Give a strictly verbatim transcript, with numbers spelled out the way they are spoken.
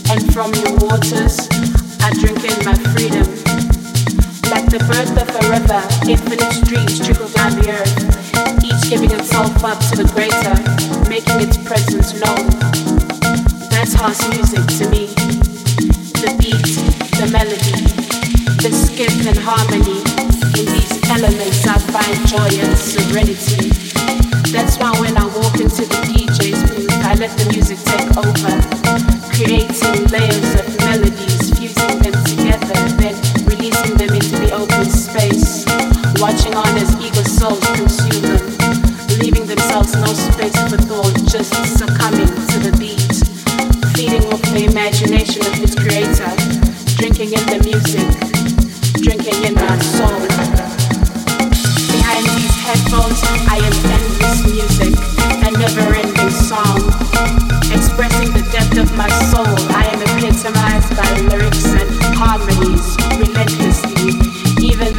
and from your waters I drink in my freedom. Like the birth of a river, infinite streams trickle down the earth, each giving itself up to the greater, making its presence known. That's house music to me. The beat, the melody, the skip and harmony. In these elements I find joy and serenity. That's why when I walk into the D J's booth, I let the music take over, creating layers of melodies, fusing them together, then releasing them into the open space, watching on as eager souls consume them, leaving themselves no space for thought, just succumbing to the beat, feeding off the imagination of its creator, drinking in the music, drinking in my soul. Behind these headphones, I am endless music, a never-ending song, expressing the depth of my soul.